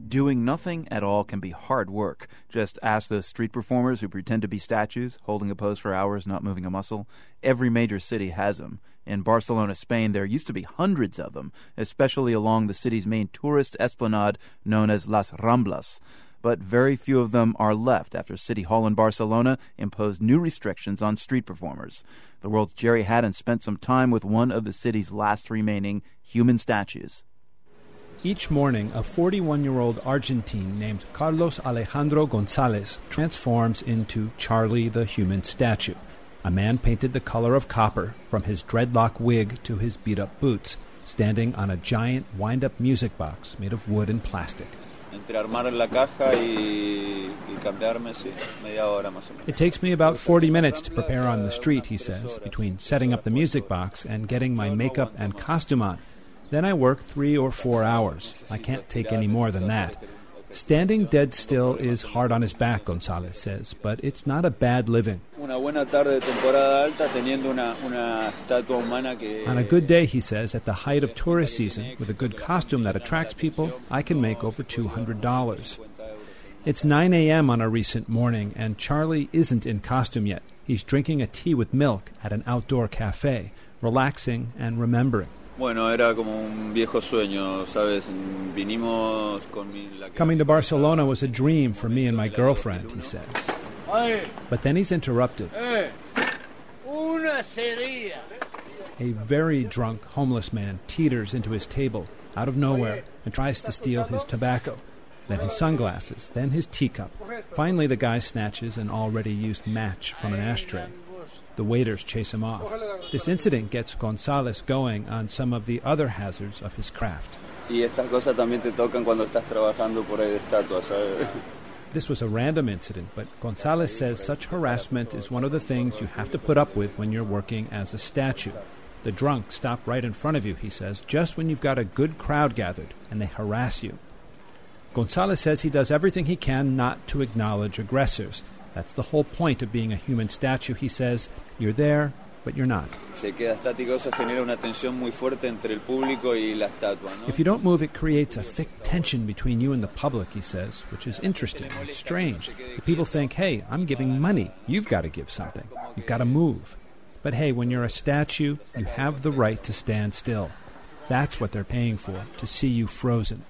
Doing nothing at all can be hard work. Just ask those street performers who pretend to be statues, holding a pose for hours, not moving a muscle. Every major city has them. In Barcelona, Spain, there used to be hundreds of them, especially along the city's main tourist esplanade known as Las Ramblas. But very few of them are left after City Hall in Barcelona imposed new restrictions on street performers. The World's Jerry Haddon spent some time with one of the city's last remaining human statues. Each morning, a 41-year-old Argentine named Carlos Alejandro Gonzalez transforms into Charlie the human statue, a man painted the color of copper from his dreadlock wig to his beat-up boots, standing on a giant wind-up music box made of wood and plastic. It takes me about 40 minutes to prepare on the street, he says, between setting up the music box and getting my makeup and costume on. Then I work 3 or 4 hours. I can't take any more than that. Standing dead still is hard on his back, Gonzalez says, but it's not a bad living. On a good day, he says, at the height of tourist season, with a good costume that attracts people, I can make over $200. It's 9 a.m. on a recent morning, and Charlie isn't in costume yet. He's drinking a tea with milk at an outdoor cafe, relaxing and remembering. Coming to Barcelona was a dream for me and my girlfriend, he says. But then he's interrupted. A very drunk homeless man teeters into his table out of nowhere and tries to steal his tobacco, then his sunglasses, then his teacup. Finally, the guy snatches an already used match from an ashtray. The waiters chase him off. This incident gets Gonzalez going on some of the other hazards of his craft. This was a random incident, but Gonzalez says such harassment is one of the things you have to put up with when you're working as a statue. The drunks stop right in front of you, he says, just when you've got a good crowd gathered, and they harass you. Gonzalez says he does everything he can not to acknowledge aggressors. That's the whole point of being a human statue, he says. You're there, but you're not. If you don't move, it creates a thick tension between you and the public, he says, which is interesting and strange. The people think, hey, I'm giving money. You've got to give something. You've got to move. But hey, when you're a statue, you have the right to stand still. That's what they're paying for, to see you frozen.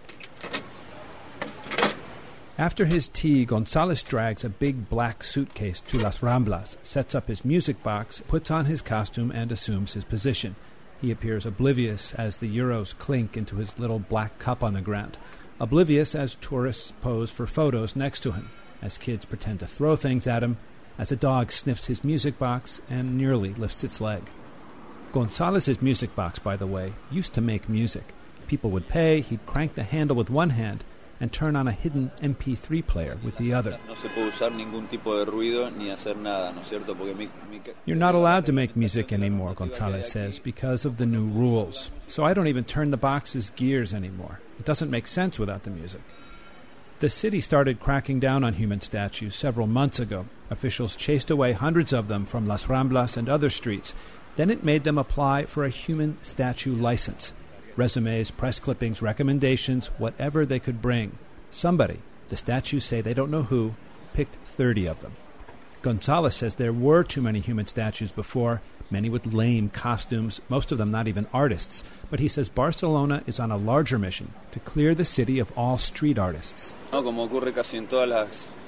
After his tea, Gonzalez drags a big black suitcase to Las Ramblas, sets up his music box, puts on his costume, and assumes his position. He appears oblivious as the euros clink into his little black cup on the ground, oblivious as tourists pose for photos next to him, as kids pretend to throw things at him, as a dog sniffs his music box and nearly lifts its leg. Gonzalez's music box, by the way, used to make music. People would pay, he'd crank the handle with one hand, and turn on a hidden MP3 player with the other. You're not allowed to make music anymore, Gonzalez says, because of the new rules. So I don't even turn the box's gears anymore. It doesn't make sense without the music. The city started cracking down on human statues several months ago. Officials chased away hundreds of them from Las Ramblas and other streets. Then it made them apply for a human statue license. Resumes, press clippings, recommendations, whatever they could bring. Somebody, the statues say they don't know who, picked 30 of them. Gonzalez says there were too many human statues before, many with lame costumes, most of them not even artists. But he says Barcelona is on a larger mission to clear the city of all street artists. The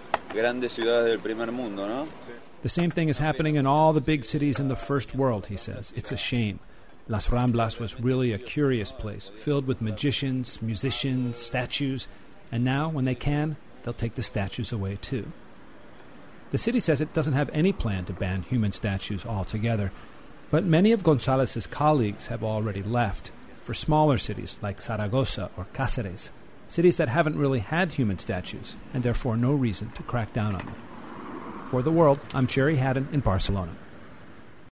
same thing is happening in all the big cities in the first world, he says. It's a shame. Las Ramblas was really a curious place, filled with magicians, musicians, statues, and now, when they can, they'll take the statues away too. The city says it doesn't have any plan to ban human statues altogether, but many of Gonzalez's colleagues have already left for smaller cities like Zaragoza or Cáceres, cities that haven't really had human statues, and therefore no reason to crack down on them. For The World, I'm Jerry Haddon in Barcelona.